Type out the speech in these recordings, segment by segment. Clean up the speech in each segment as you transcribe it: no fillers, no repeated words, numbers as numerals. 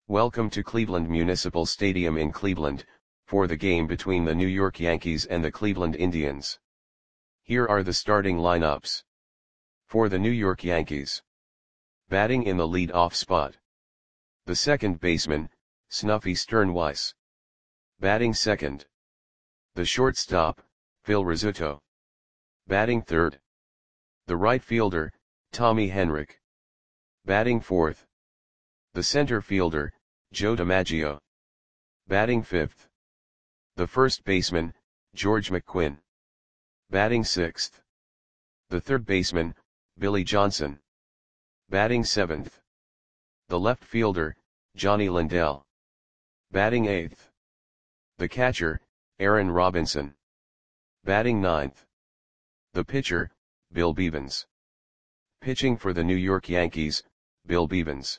Welcome to Cleveland Municipal Stadium in Cleveland, for the game between the New York Yankees and the Cleveland Indians. Here are the starting lineups. For the New York Yankees. Batting in the lead-off spot. The second baseman, Snuffy Sternweiss. Batting second. The shortstop, Phil Rizzuto. Batting third. The right fielder, Tommy Henrich. Batting fourth. The center fielder, Joe DiMaggio. Batting fifth. The first baseman, George McQuinn. Batting sixth. The third baseman, Billy Johnson. Batting seventh. The left fielder, Johnny Lindell. Batting eighth. The catcher, Aaron Robinson. Batting ninth. The pitcher, Bill Bevens. Pitching for the New York Yankees, Bill Bevens.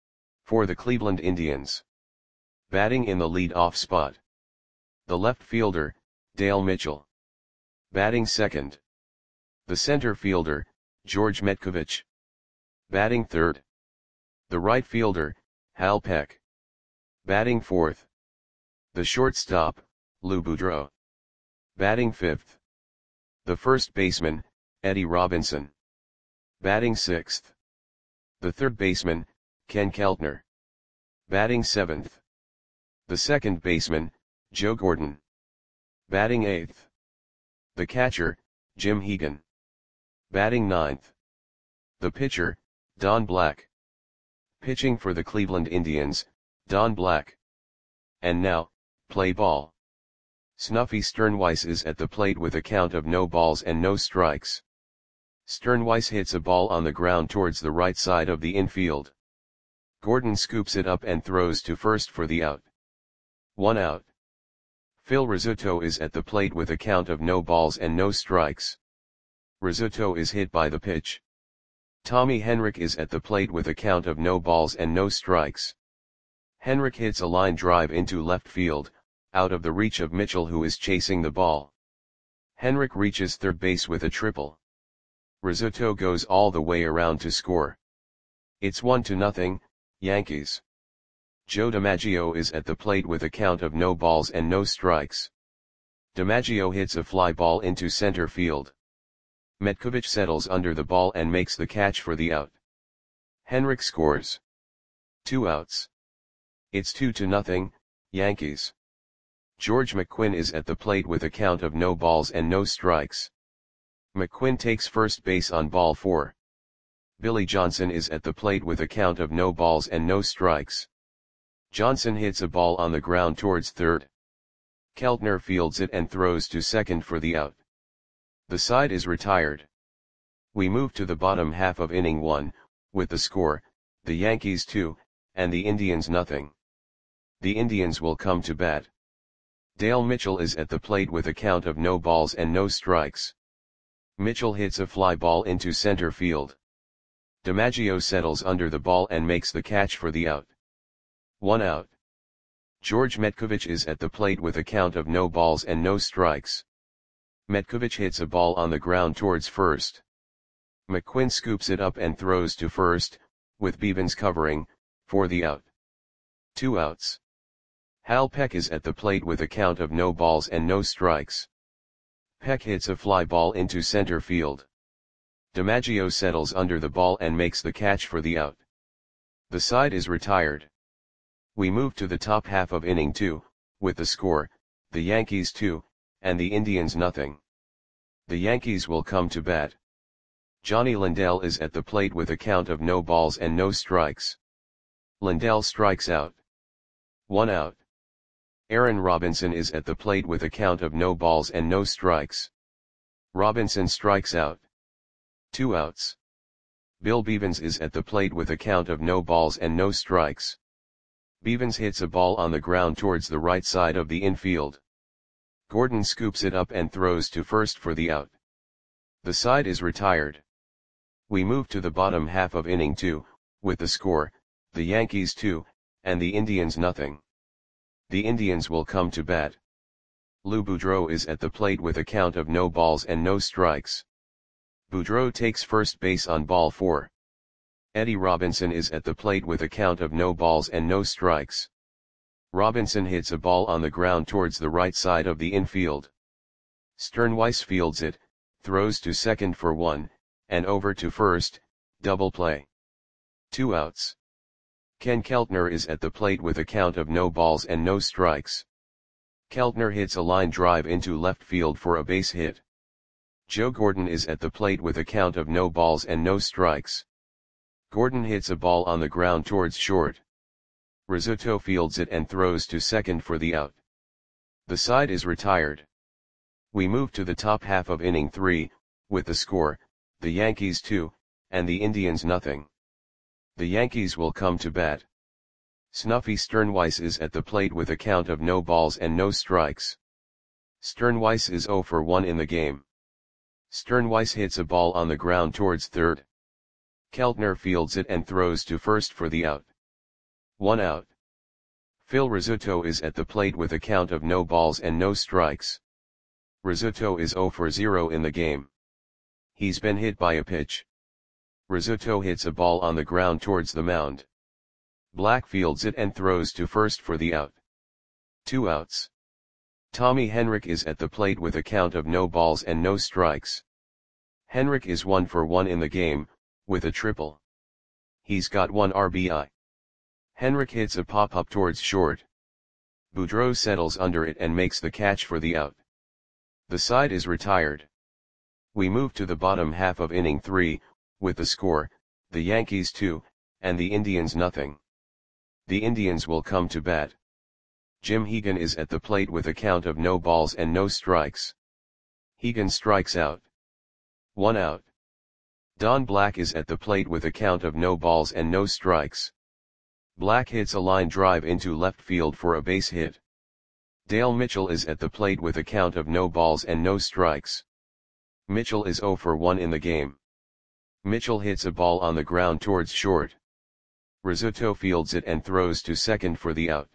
For the Cleveland Indians. Batting in the lead-off spot. The left fielder, Dale Mitchell. Batting second. The center fielder, George Metcovich. Batting third. The right fielder, Hal Peck. Batting fourth. The shortstop, Lou Boudreau. Batting fifth. The first baseman, Eddie Robinson. Batting sixth. The third baseman, Ken Keltner. Batting seventh. The second baseman, Joe Gordon. Batting eighth. The catcher, Jim Hegan. Batting ninth. The pitcher, Don Black. Pitching for the Cleveland Indians, Don Black. And now, play ball. Snuffy Sternweiss is at the plate with a count of no balls and no strikes. Sternweiss hits a ball on the ground towards the right side of the infield. Gordon scoops it up and throws to first for the out. 1 out. Phil Rizzuto is at the plate with a count of no balls and no strikes. Rizzuto is hit by the pitch. Tommy Henrich is at the plate with a count of no balls and no strikes. Henrich hits a line drive into left field, out of the reach of Mitchell, who is chasing the ball. Henrich reaches third base with a triple. Rizzuto goes all the way around to score. It's 1-0, Yankees. Joe DiMaggio is at the plate with a count of no balls and no strikes. DiMaggio hits a fly ball into center field. Metcovich settles under the ball and makes the catch for the out. Henrich scores. 2 outs. It's 2-0, Yankees. George McQuinn is at the plate with a count of no balls and no strikes. McQuinn takes first base on ball 4. Billy Johnson is at the plate with a count of no balls and no strikes. Johnson hits a ball on the ground towards third. Keltner fields it and throws to second for the out. The side is retired. We move to the bottom half of inning 1, with the score, the Yankees 2, and the Indians nothing. The Indians will come to bat. Dale Mitchell is at the plate with a count of no balls and no strikes. Mitchell hits a fly ball into center field. DiMaggio settles under the ball and makes the catch for the out. 1 out. George Metcovich is at the plate with a count of no balls and no strikes. Metcovich hits a ball on the ground towards first. McQuinn scoops it up and throws to first, with Bevens covering, for the out. 2 outs. Hal Peck is at the plate with a count of no balls and no strikes. Peck hits a fly ball into center field. DiMaggio settles under the ball and makes the catch for the out. The side is retired. We move to the top half of inning 2, with the score, the Yankees 2, and the Indians nothing. The Yankees will come to bat. Johnny Lindell is at the plate with a count of no balls and no strikes. Lindell strikes out. 1 out. Aaron Robinson is at the plate with a count of no balls and no strikes. Robinson strikes out. 2 outs. Bill Bevens is at the plate with a count of no balls and no strikes. Bevens hits a ball on the ground towards the right side of the infield. Gordon scoops it up and throws to first for the out. The side is retired. We move to the bottom half of inning 2, with the score, the Yankees 2, and the Indians nothing. The Indians will come to bat. Lou Boudreau is at the plate with a count of no balls and no strikes. Boudreau takes first base on ball 4. Eddie Robinson is at the plate with a count of no balls and no strikes. Robinson hits a ball on the ground towards the right side of the infield. Sternweiss fields it, throws to second for 1, and over to first, double play. 2 outs. Ken Keltner is at the plate with a count of no balls and no strikes. Keltner hits a line drive into left field for a base hit. Joe Gordon is at the plate with a count of no balls and no strikes. Gordon hits a ball on the ground towards short. Rizzuto fields it and throws to second for the out. The side is retired. We move to the top half of inning 3, with the score, the Yankees 2, and the Indians nothing. The Yankees will come to bat. Snuffy Sternweiss is at the plate with a count of no balls and no strikes. Sternweiss is 0 for 1 in the game. Sternweiss hits a ball on the ground towards third. Keltner fields it and throws to first for the out. 1 out. Phil Rizzuto is at the plate with a count of no balls and no strikes. Rizzuto is 0 for 0 in the game. He's been hit by a pitch. Rizzuto hits a ball on the ground towards the mound. Black fields it and throws to first for the out. 2 outs. Tommy Henrich is at the plate with a count of no balls and no strikes. Henrich is 1 for 1 in the game, with a triple. He's got 1 RBI. Henrich hits a pop-up towards short. Boudreau settles under it and makes the catch for the out. The side is retired. We move to the bottom half of inning 3, with the score, the Yankees 2, and the Indians nothing. The Indians will come to bat. Jim Hegan is at the plate with a count of no balls and no strikes. Hegan strikes out. 1 out. Don Black is at the plate with a count of no balls and no strikes. Black hits a line drive into left field for a base hit. Dale Mitchell is at the plate with a count of no balls and no strikes. Mitchell is 0 for 1 in the game. Mitchell hits a ball on the ground towards short. Rizzuto fields it and throws to second for the out.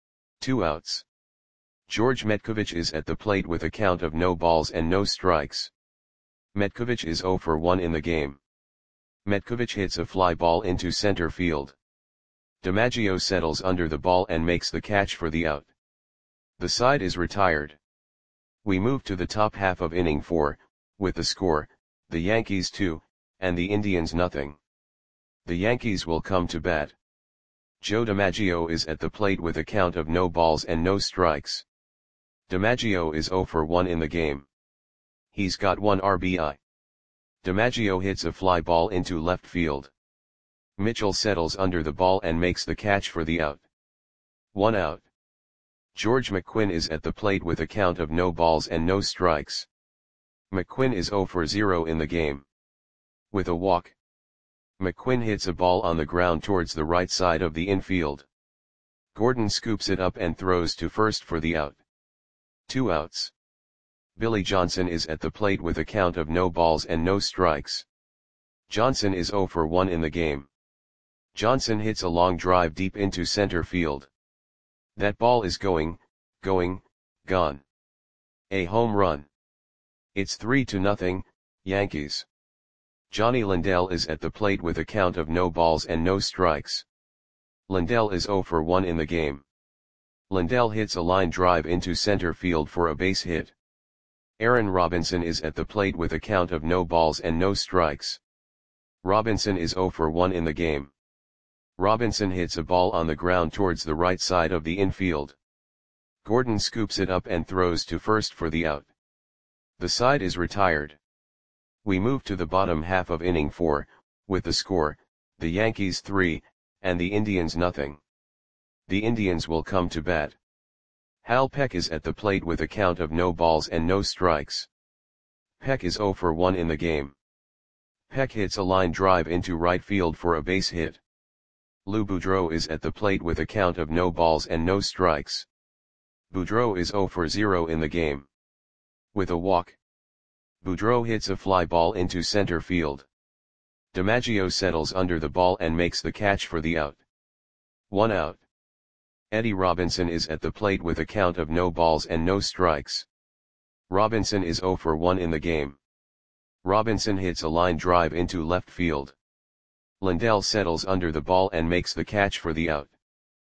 2 outs. George Metkovich is at the plate with a count of no balls and no strikes. Metkovich is 0 for 1 in the game. Metkovich hits a fly ball into center field. DiMaggio settles under the ball and makes the catch for the out. The side is retired. We move to the top half of inning 4, with the score, the Yankees 2, and the Indians nothing. The Yankees will come to bat. Joe DiMaggio is at the plate with a count of no balls and no strikes. DiMaggio is 0 for 1 in the game. He's got 1 RBI. DiMaggio hits a fly ball into left field. Mitchell settles under the ball and makes the catch for the out. 1 out. George McQuinn is at the plate with a count of no balls and no strikes. McQuinn is 0 for 0 in the game. With a walk, McQuinn hits a ball on the ground towards the right side of the infield. Gordon scoops it up and throws to first for the out. 2 outs. Billy Johnson is at the plate with a count of no balls and no strikes. Johnson is 0 for 1 in the game. Johnson hits a long drive deep into center field. That ball is gone. A home run. It's 3-0, Yankees. Johnny Lindell is at the plate with a count of no balls and no strikes. Lindell is 0 for 1 in the game. Lindell hits a line drive into center field for a base hit. Aaron Robinson is at the plate with a count of no balls and no strikes. Robinson is 0 for 1 in the game. Robinson hits a ball on the ground towards the right side of the infield. Gordon scoops it up and throws to first for the out. The side is retired. We move to the bottom half of inning 4, with the score, the Yankees 3, and the Indians nothing. The Indians will come to bat. Hal Peck is at the plate with a count of no balls and no strikes. Peck is 0 for 1 in the game. Peck hits a line drive into right field for a base hit. Lou Boudreau is at the plate with a count of no balls and no strikes. Boudreau is 0 for 0 in the game. With a walk, Boudreau hits a fly ball into center field. DiMaggio settles under the ball and makes the catch for the out. 1 out. Eddie Robinson is at the plate with a count of no balls and no strikes. Robinson is 0 for 1 in the game. Robinson hits a line drive into left field. Lindell settles under the ball and makes the catch for the out.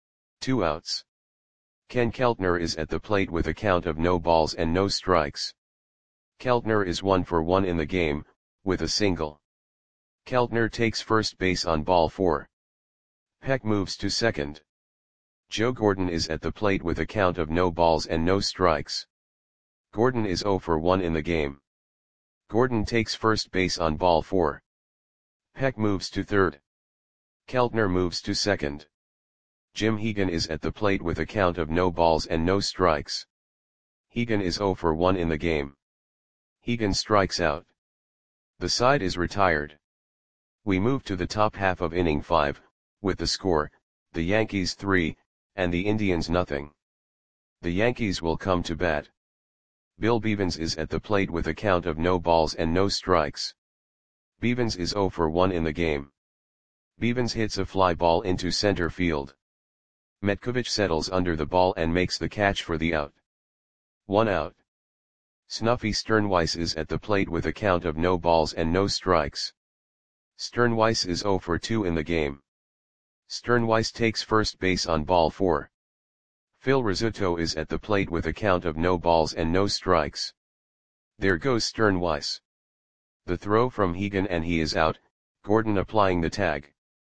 2 outs. Ken Keltner is at the plate with a count of no balls and no strikes. Keltner is 1 for 1 in the game, with a single. Keltner takes first base on ball 4. Peck moves to second. Joe Gordon is at the plate with a count of no balls and no strikes. Gordon is 0 for 1 in the game. Gordon takes first base on ball 4. Peck moves to third. Keltner moves to second. Jim Hegan is at the plate with a count of no balls and no strikes. Hegan is 0 for 1 in the game. Hegan strikes out. The side is retired. We move to the top half of inning 5, with the score, the Yankees 3, and the Indians nothing. The Yankees will come to bat. Bill Bevens is at the plate with a count of no balls and no strikes. Bevens is 0 for 1 in the game. Bevens hits a fly ball into center field. Metkovich settles under the ball and makes the catch for the out. 1 out. Snuffy Sternweiss is at the plate with a count of no balls and no strikes. Sternweiss is 0 for 2 in the game. Sternweiss takes first base on ball 4. Phil Rizzuto is at the plate with a count of no balls and no strikes. There goes Sternweiss. The throw from Hegan and he is out, Gordon applying the tag.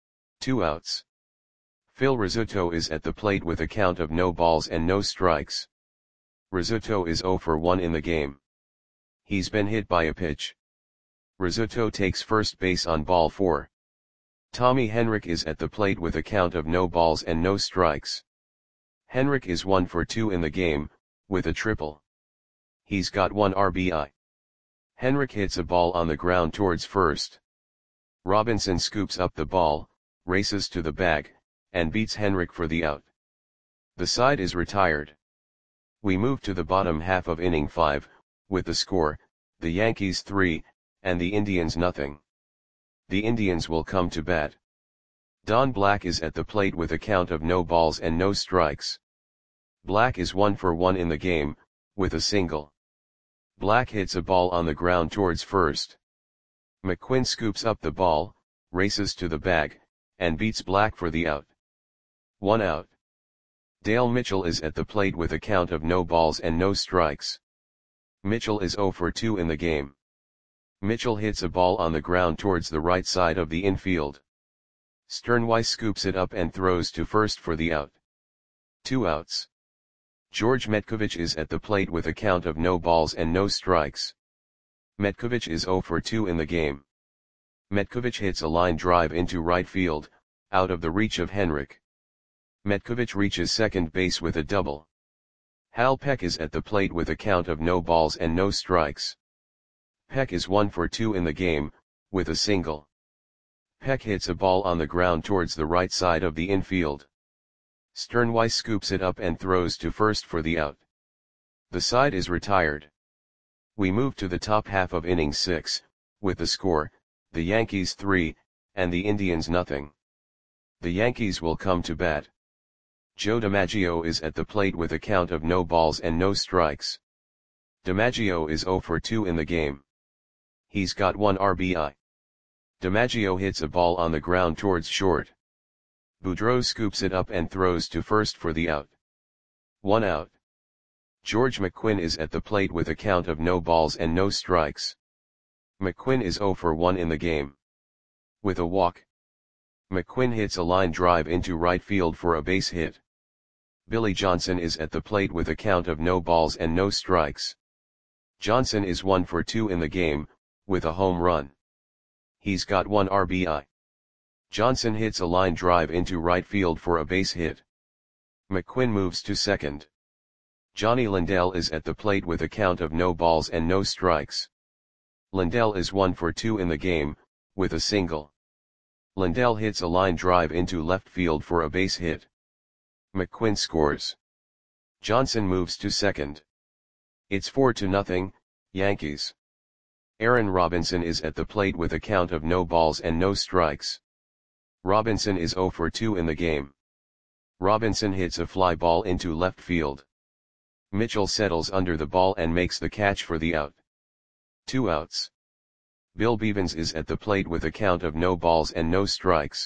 2 outs. Phil Rizzuto is at the plate with a count of no balls and no strikes. Rizzuto is 0 for 1 in the game. He's been hit by a pitch. Rizzuto takes first base on ball 4. Tommy Henrich is at the plate with a count of no balls and no strikes. Henrich is 1 for 2 in the game, with a triple. He's got 1 RBI. Henrich hits a ball on the ground towards first. Robinson scoops up the ball, races to the bag, and beats Henrich for the out. The side is retired. We move to the bottom half of inning 5, with the score, the Yankees 3, and the Indians nothing. The Indians will come to bat. Don Black is at the plate with a count of no balls and no strikes. Black is 1 for 1 in the game, with a single. Black hits a ball on the ground towards first. McQuinn scoops up the ball, races to the bag, and beats Black for the out. 1 out. Dale Mitchell is at the plate with a count of no balls and no strikes. Mitchell is 0 for 2 in the game. Mitchell hits a ball on the ground towards the right side of the infield. Sternweiss scoops it up and throws to first for the out. 2 outs. George Metkovich is at the plate with a count of no balls and no strikes. Metkovich is 0 for 2 in the game. Metkovich hits a line drive into right field, out of the reach of Henrich. Metkovich reaches second base with a double. Hal Peck is at the plate with a count of no balls and no strikes. Peck is 1 for 2 in the game, with a single. Peck hits a ball on the ground towards the right side of the infield. Sternweiss scoops it up and throws to first for the out. The side is retired. We move to the top half of inning 6, with the score, the Yankees 3, and the Indians nothing. The Yankees will come to bat. Joe DiMaggio is at the plate with a count of no balls and no strikes. DiMaggio is 0 for 2 in the game. He's got 1 RBI. DiMaggio hits a ball on the ground towards short. Boudreau scoops it up and throws to first for the out. 1 out. George McQuinn is at the plate with a count of no balls and no strikes. McQuinn is 0 for 1 in the game. With a walk. McQuinn hits a line drive into right field for a base hit. Billy Johnson is at the plate with a count of no balls and no strikes. Johnson is 1 for 2 in the game, with a home run. He's got 1 RBI. Johnson hits a line drive into right field for a base hit. McQuinn moves to second. Johnny Lindell is at the plate with a count of no balls and no strikes. Lindell is 1 for 2 in the game, with a single. Lindell hits a line drive into left field for a base hit. McQuinn scores. Johnson moves to second. It's 4-0, Yankees. Aaron Robinson is at the plate with a count of no balls and no strikes. Robinson is 0 for 2 in the game. Robinson hits a fly ball into left field. Mitchell settles under the ball and makes the catch for the out. 2 outs. Bill Bevans is at the plate with a count of no balls and no strikes.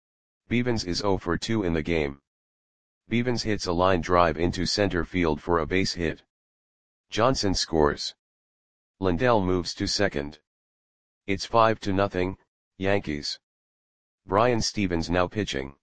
Bevans is 0 for 2 in the game. Bevans hits a line drive into center field for a base hit. Johnson scores. Lindell moves to second. It's 5-0, Yankees. Brian Stephens now pitching.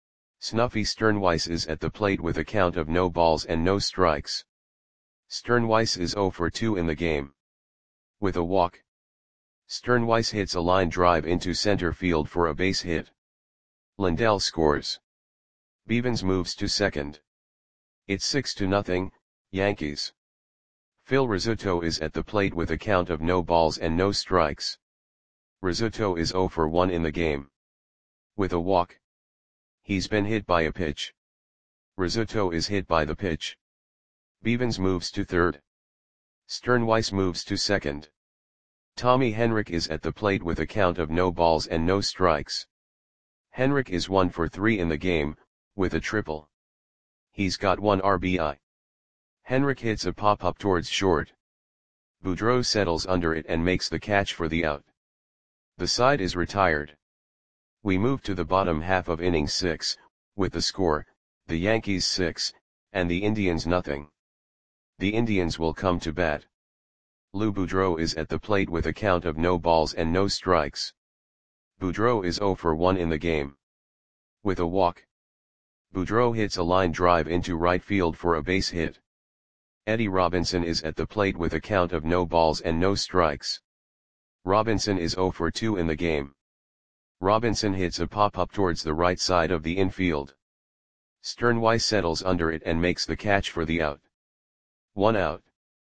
Snuffy Sternweiss is at the plate with a count of no balls and no strikes. Sternweiss is 0 for 2 in the game. With a walk. Sternweiss hits a line drive into center field for a base hit. Lindell scores. Bevans moves to second. It's 6-0, Yankees. Phil Rizzuto is at the plate with a count of no balls and no strikes. Rizzuto is 0 for 1 in the game. With a walk. He's been hit by a pitch. Rizzuto is hit by the pitch. Bevans moves to third. Sternweiss moves to second. Tommy Henrich is at the plate with a count of no balls and no strikes. Henrich is 1 for 3 in the game, with a triple. He's got 1 RBI. Henrich hits a pop-up towards short. Boudreau settles under it and makes the catch for the out. The side is retired. We move to the bottom half of inning 6, with the score, the Yankees 6, and the Indians nothing. The Indians will come to bat. Lou Boudreau is at the plate with a count of no balls and no strikes. Boudreau is 0 for 1 in the game. With a walk. Boudreau hits a line drive into right field for a base hit. Eddie Robinson is at the plate with a count of no balls and no strikes. Robinson is 0 for 2 in the game. Robinson hits a pop-up towards the right side of the infield. Sternweiss settles under it and makes the catch for the out. 1 out.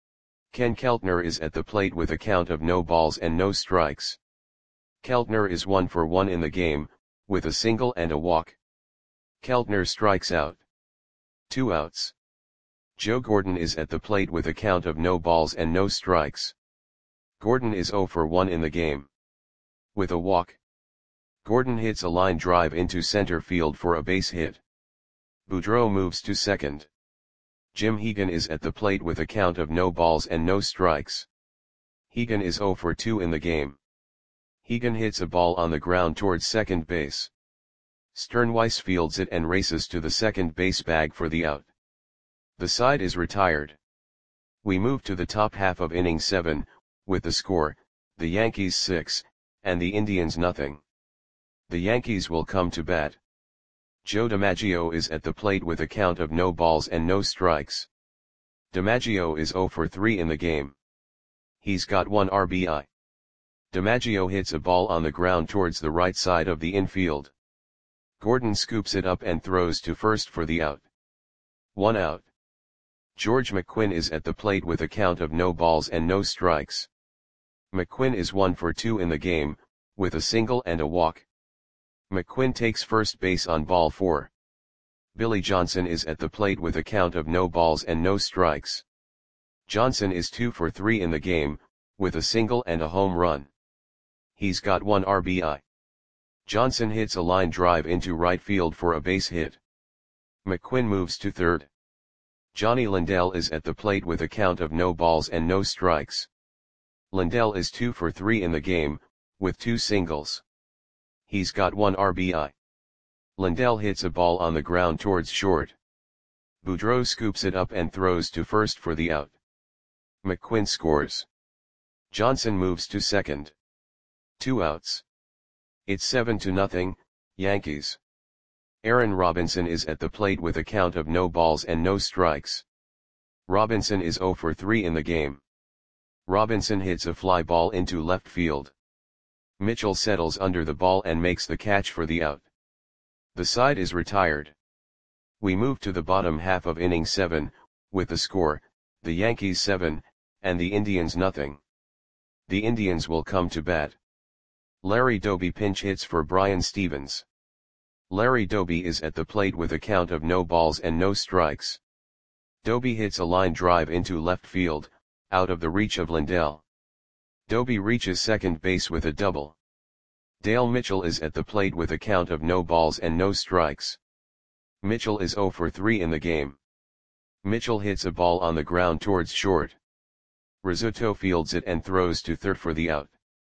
Ken Keltner is at the plate with a count of no balls and no strikes. Keltner is 1 for 1 in the game, with a single and a walk. Keltner strikes out. 2 outs. Joe Gordon is at the plate with a count of no balls and no strikes. Gordon is 0 for 1 in the game. With a walk. Gordon hits a line drive into center field for a base hit. Boudreau moves to second. Jim Hegan is at the plate with a count of no balls and no strikes. Hegan is 0 for 2 in the game. Hegan hits a ball on the ground towards second base. Sternweiss fields it and races to the second base bag for the out. The side is retired. We move to the top half of inning 7, with the score, the Yankees 6, and the Indians nothing. The Yankees will come to bat. Joe DiMaggio is at the plate with a count of no balls and no strikes. DiMaggio is 0 for 3 in the game. He's got 1 RBI. DiMaggio hits a ball on the ground towards the right side of the infield. Gordon scoops it up and throws to first for the out. 1 out. George McQuinn is at the plate with a count of no balls and no strikes. McQuinn is 1 for 2 in the game, with a single and a walk. McQuinn takes first base on ball 4. Billy Johnson is at the plate with a count of no balls and no strikes. Johnson is 2 for 3 in the game, with a single and a home run. He's got 1 RBI. Johnson hits a line drive into right field for a base hit. McQuinn moves to third. Johnny Lindell is at the plate with a count of no balls and no strikes. Lindell is 2 for 3 in the game, with 2 singles. He's got 1 RBI. Lindell hits a ball on the ground towards short. Boudreau scoops it up and throws to first for the out. McQuinn scores. Johnson moves to second. 2 outs. It's 7-0, Yankees. Aaron Robinson is at the plate with a count of no balls and no strikes. Robinson is 0 for 3 in the game. Robinson hits a fly ball into left field. Mitchell settles under the ball and makes the catch for the out. The side is retired. We move to the bottom half of inning 7, with the score, the Yankees 7, and the Indians nothing. The Indians will come to bat. Larry Doby pinch hits for Brian Stephens. Larry Doby is at the plate with a count of no balls and no strikes. Doby hits a line drive into left field, out of the reach of Lindell. Doby reaches second base with a double. Dale Mitchell is at the plate with a count of no balls and no strikes. Mitchell is 0 for 3 in the game. Mitchell hits a ball on the ground towards short. Rizzuto fields it and throws to third for the out.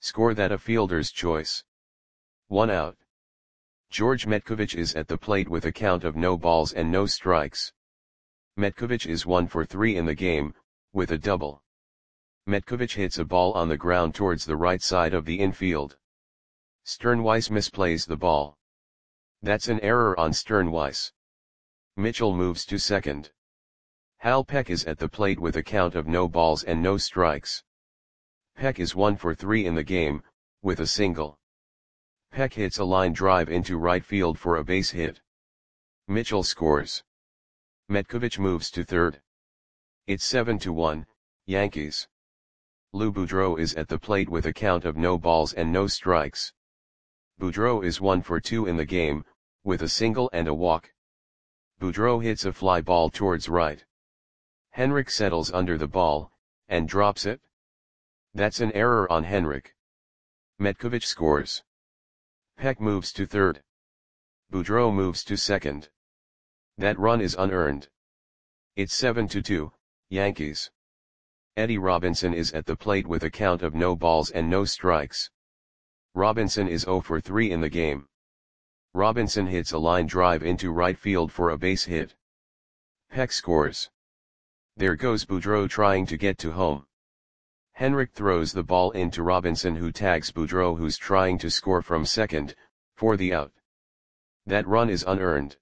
Score that a fielder's choice. 1 out. George Metkovich is at the plate with a count of no balls and no strikes. Metkovich is 1 for 3 in the game, with a double. Metkovich hits a ball on the ground towards the right side of the infield. Sternweiss misplays the ball. That's an error on Sternweiss. Mitchell moves to second. Hal Peck is at the plate with a count of no balls and no strikes. Peck is 1 for 3 in the game, with a single. Peck hits a line drive into right field for a base hit. Mitchell scores. Metkovich moves to third. It's 7-1, Yankees. Lou Boudreau is at the plate with a count of no balls and no strikes. Boudreau is 1 for 2 in the game, with a single and a walk. Boudreau hits a fly ball towards right. Henrik settles under the ball, and drops it. That's an error on Henrik. Metkovich scores. Peck moves to third. Boudreau moves to second. That run is unearned. It's 7-2, Yankees. Eddie Robinson is at the plate with a count of no balls and no strikes. Robinson is 0 for 3 in the game. Robinson hits a line drive into right field for a base hit. Peck scores. There goes Boudreau trying to get to home. Henrik throws the ball into Robinson, who tags Boudreau, who's trying to score from second, for the out. That run is unearned.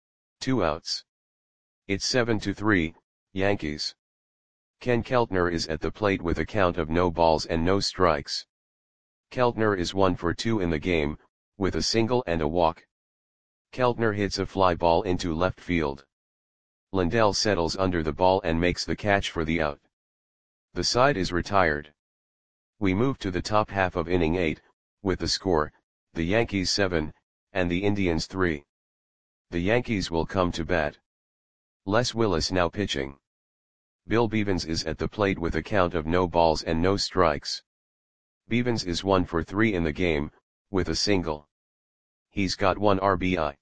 2 outs. It's 7-3, Yankees. Ken Keltner is at the plate with a count of no balls and no strikes. Keltner is 1 for 2 in the game, with a single and a walk. Keltner hits a fly ball into left field. Lindell settles under the ball and makes the catch for the out. The side is retired. We move to the top half of inning 8, with the score, the Yankees 7, and the Indians 3. The Yankees will come to bat. Les Willis now pitching. Bill Bevens is at the plate with a count of no balls and no strikes. Bevens is 1 for 3 in the game, with a single. He's got 1 RBI.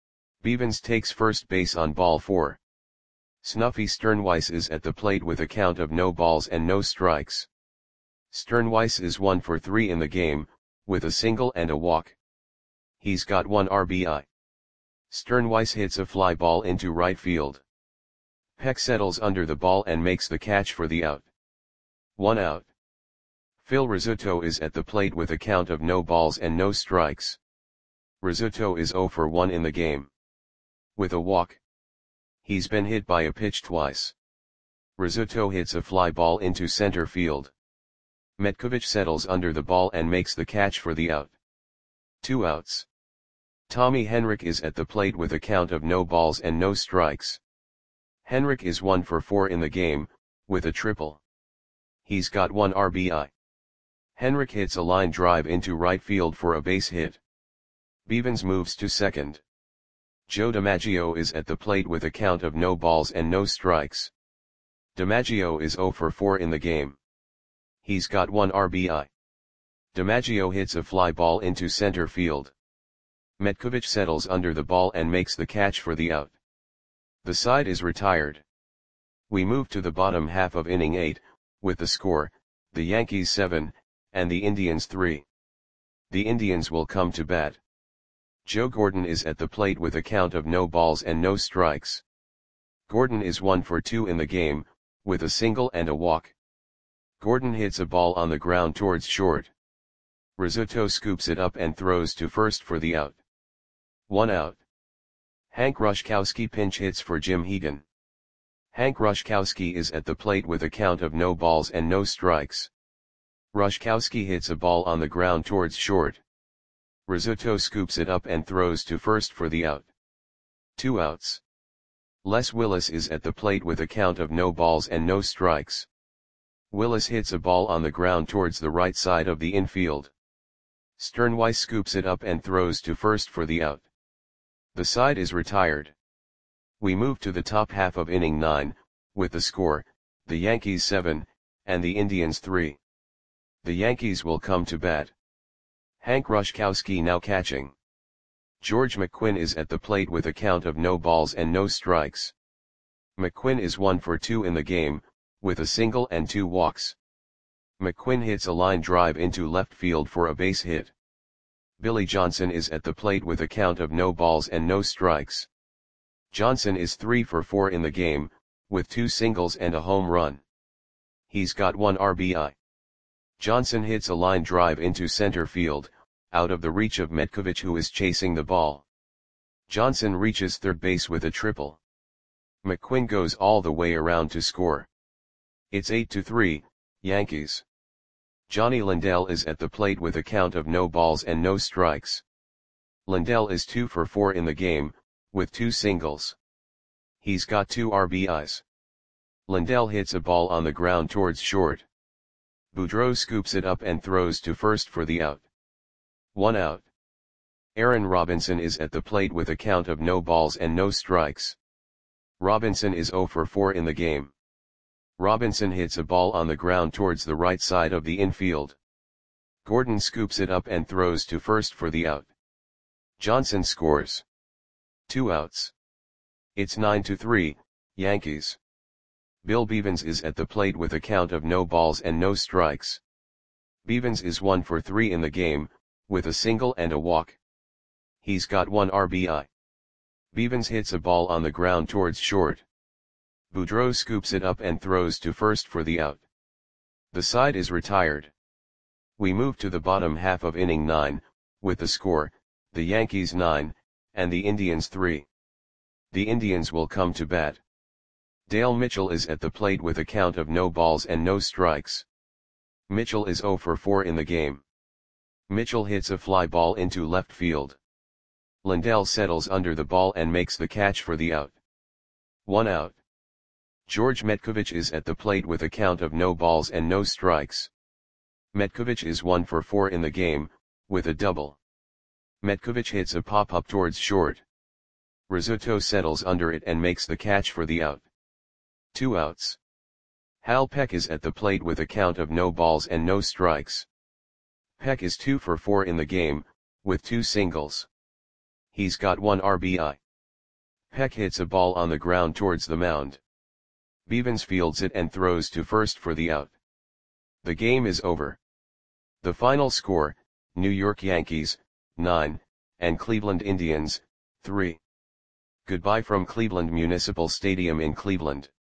Bevens takes first base on ball 4. Snuffy Sternweiss is at the plate with a count of no balls and no strikes. Sternweiss is 1 for 3 in the game, with a single and a walk. He's got 1 RBI. Sternweiss hits a fly ball into right field. Peck settles under the ball and makes the catch for the out. 1 out. Phil Rizzuto is at the plate with a count of no balls and no strikes. Rizzuto is 0 for 1 in the game. With a walk. He's been hit by a pitch twice. Rizzuto hits a fly ball into center field. Metkovich settles under the ball and makes the catch for the out. 2 outs. Tommy Henrik is at the plate with a count of no balls and no strikes. Henrik is 1 for 4 in the game, with a triple. He's got 1 RBI. Henrik hits a line drive into right field for a base hit. Bevens moves to second. Joe DiMaggio is at the plate with a count of no balls and no strikes. DiMaggio is 0 for 4 in the game. He's got 1 RBI. DiMaggio hits a fly ball into center field. Metkovich settles under the ball and makes the catch for the out. The side is retired. We move to the bottom half of inning 8, with the score, the Yankees 7, and the Indians 3. The Indians will come to bat. Joe Gordon is at the plate with a count of no balls and no strikes. Gordon is 1 for 2 in the game, with a single and a walk. Gordon hits a ball on the ground towards short. Rizzuto scoops it up and throws to first for the out. 1 out. Hank Rushkowski pinch hits for Jim Hegan. Hank Rushkowski is at the plate with a count of no balls and no strikes. Rushkowski hits a ball on the ground towards short. Rizzuto scoops it up and throws to first for the out. 2 outs. Les Willis is at the plate with a count of no balls and no strikes. Willis hits a ball on the ground towards the right side of the infield. Sternweiss scoops it up and throws to first for the out. The side is retired. We move to the top half of inning 9, with the score, the Yankees 7, and the Indians 3. The Yankees will come to bat. Hank Rushkowski now catching. George McQuinn is at the plate with a count of no balls and no strikes. McQuinn is 1 for 2 in the game, with a single and 2 walks. McQuinn hits a line drive into left field for a base hit. Billy Johnson is at the plate with a count of no balls and no strikes. Johnson is 3 for 4 in the game, with 2 singles and a home run. He's got 1 RBI. Johnson hits a line drive into center field, out of the reach of Metcovich, who is chasing the ball. Johnson reaches third base with a triple. McQuinn goes all the way around to score. It's 8-3, Yankees. Johnny Lindell is at the plate with a count of no balls and no strikes. Lindell is 2 for 4 in the game, with 2 singles. He's got 2 RBIs. Lindell hits a ball on the ground towards short. Boudreau scoops it up and throws to first for the out. 1 out. Aaron Robinson is at the plate with a count of no balls and no strikes. Robinson is 0 for 4 in the game. Robinson hits a ball on the ground towards the right side of the infield. Gordon scoops it up and throws to first for the out. Johnson scores. 2 outs. It's 9-3, Yankees. Bill Bevens is at the plate with a count of no balls and no strikes. Bevens is 1 for 3 in the game, with a single and a walk. He's got 1 RBI. Bevens hits a ball on the ground towards short. Boudreau scoops it up and throws to first for the out. The side is retired. We move to the bottom half of inning 9, with the score, the Yankees 9, and the Indians 3. The Indians will come to bat. Dale Mitchell is at the plate with a count of no balls and no strikes. Mitchell is 0 for 4 in the game. Mitchell hits a fly ball into left field. Lindell settles under the ball and makes the catch for the out. 1 out. George Metcovich is at the plate with a count of no balls and no strikes. Metcovich is 1 for 4 in the game, with a double. Metcovich hits a pop-up towards short. Rizzuto settles under it and makes the catch for the out. 2 outs. Hal Peck is at the plate with a count of no balls and no strikes. Peck is 2 for 4 in the game, with 2 singles. He's got 1 RBI. Peck hits a ball on the ground towards the mound. Bevens fields it and throws to first for the out. The game is over. The final score, New York Yankees, 9, and Cleveland Indians, 3. Goodbye from Cleveland Municipal Stadium in Cleveland.